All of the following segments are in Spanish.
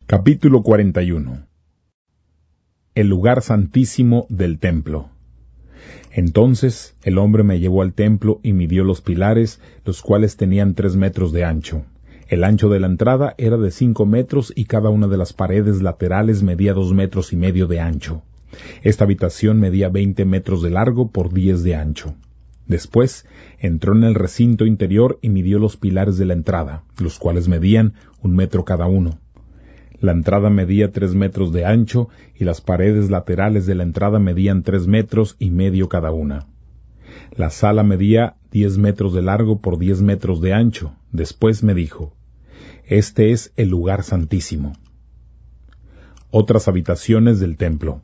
Capítulo 41. El lugar santísimo del templo. Entonces el hombre me llevó al templo y midió los pilares, los cuales tenían 3 metros de ancho. El ancho de la entrada era de 5 metros y cada una de las paredes laterales medía 2 metros y medio de ancho. Esta habitación medía 20 metros de largo por 10 de ancho. Después entró en el recinto interior y midió los pilares de la entrada, los cuales medían 1 metro cada uno. La entrada medía 3 metros de ancho y las paredes laterales de la entrada medían 3 metros y medio cada una. La sala medía 10 metros de largo por 10 metros de ancho. Después me dijo: Este es el lugar santísimo. Otras habitaciones del templo.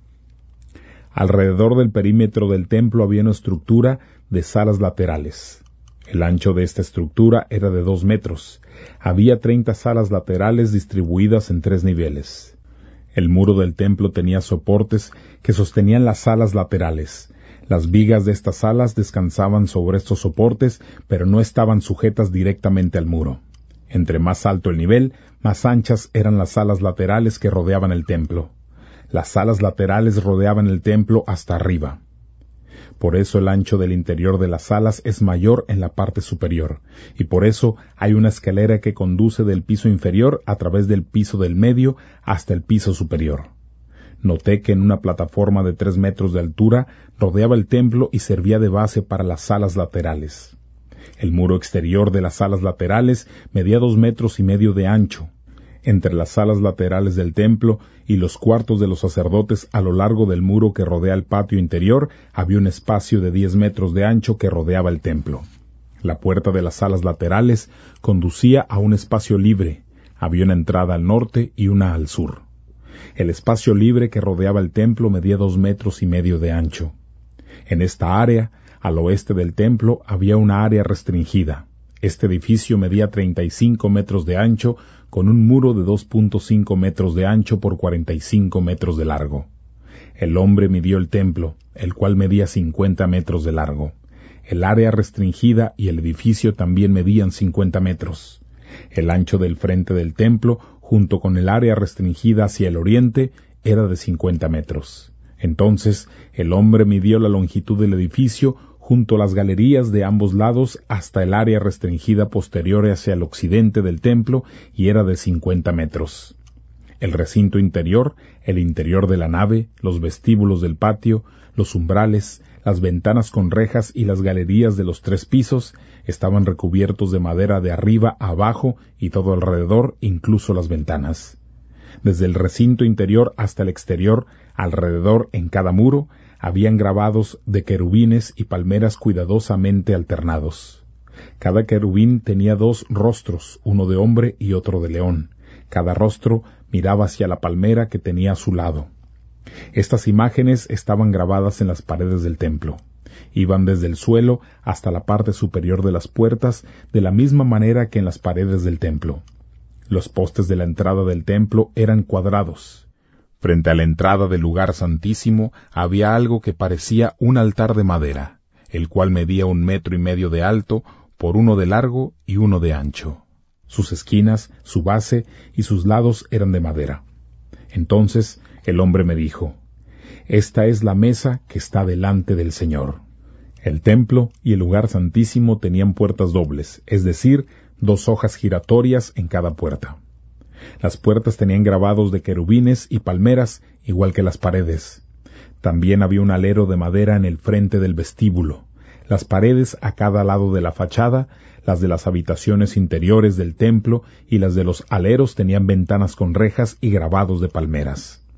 Alrededor del perímetro del templo había una estructura de salas laterales. El ancho de esta estructura era de 2 metros. Había 30 salas laterales distribuidas en 3 niveles. El muro del templo tenía soportes que sostenían las salas laterales. Las vigas de estas salas descansaban sobre estos soportes, pero no estaban sujetas directamente al muro. Entre más alto el nivel, más anchas eran las salas laterales que rodeaban el templo. Las salas laterales rodeaban el templo hasta arriba. Por eso el ancho del interior de las salas es mayor en la parte superior, y por eso hay una escalera que conduce del piso inferior a través del piso del medio hasta el piso superior. Noté que en una plataforma de 3 metros de altura rodeaba el templo y servía de base para las salas laterales. El muro exterior de las salas laterales medía 2 metros y medio de ancho. Entre las salas laterales del templo y los cuartos de los sacerdotes a lo largo del muro que rodea el patio interior había un espacio de 10 metros de ancho que rodeaba el templo. La puerta de las salas laterales conducía a un espacio libre. Había una entrada al norte y una al sur. El espacio libre que rodeaba el templo medía 2 metros y medio de ancho. En esta área, al oeste del templo, había una área restringida. Este edificio medía 35 metros de ancho, con un muro de 2.5 metros de ancho por 45 metros de largo. El hombre midió el templo, el cual medía 50 metros de largo. El área restringida y el edificio también medían 50 metros. El ancho del frente del templo, junto con el área restringida hacia el oriente, era de 50 metros. Entonces el hombre midió la longitud del edificio junto a las galerías de ambos lados hasta el área restringida posterior hacia el occidente del templo, y era de 50 metros. El recinto interior, el interior de la nave, los vestíbulos del patio, los umbrales, las ventanas con rejas y las galerías de los 3 pisos estaban recubiertos de madera de arriba a abajo y todo alrededor, incluso las ventanas. Desde el recinto interior hasta el exterior, alrededor en cada muro, habían grabados de querubines y palmeras cuidadosamente alternados. Cada querubín tenía 2 rostros, uno de hombre y otro de león. Cada rostro miraba hacia la palmera que tenía a su lado. Estas imágenes estaban grabadas en las paredes del templo. Iban desde el suelo hasta la parte superior de las puertas, de la misma manera que en las paredes del templo. Los postes de la entrada del templo eran cuadrados. Frente a la entrada del lugar santísimo había algo que parecía un altar de madera, el cual medía 1 metro y medio de alto por 1 de largo y 1 de ancho. Sus esquinas, su base y sus lados eran de madera. Entonces el hombre me dijo: Esta es la mesa que está delante del Señor. El templo y el lugar santísimo tenían puertas dobles, es decir, 2 hojas giratorias en cada puerta. Las puertas tenían grabados de querubines y palmeras, igual que las paredes. También había un alero de madera en el frente del vestíbulo. Las paredes a cada lado de la fachada, las de las habitaciones interiores del templo y las de los aleros tenían ventanas con rejas y grabados de palmeras.